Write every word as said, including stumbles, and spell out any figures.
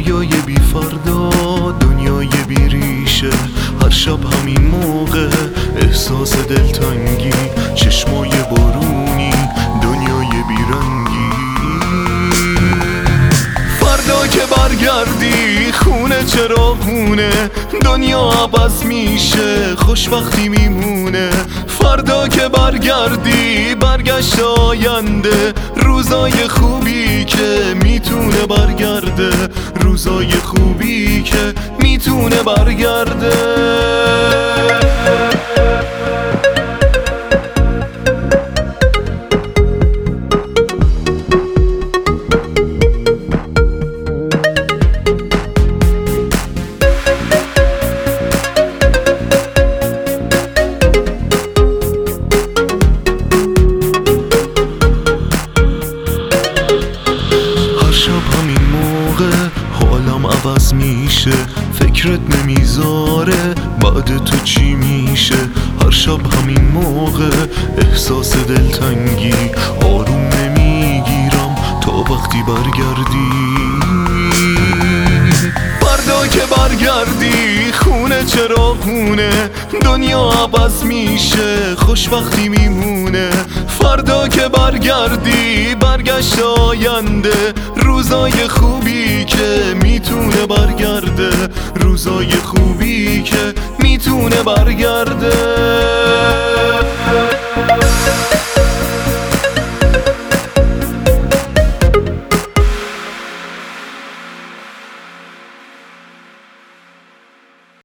رویای بی فردا، دنیای بی ریشه. هر شب همین موقع احساس دلتنگی، چشمای بارونی، دنیای بیرنگی. فردا که برگردی خونه چراغونه، دنیا عوض میشه، خوشبختی میمونه. فردا که برگردی برگشت آینده، روزای خوبی که میتونه برگرده، روزای خوبی که میتونه برگرده. حالم عوض میشه، فکرت نمیذاره بعد تو چی میشه. هر شب همین موقع احساس دلتنگی، آروم نمیگیرم تا وقتی برگردی. فردا که برگردی خونه چراغونه، دنیا عوض میشه، خوشبختی میمونه. فردا که برگردی برگشت آینده، روزای خوبی که میتونه برگرده، روزای خوبی که میتونه برگرده.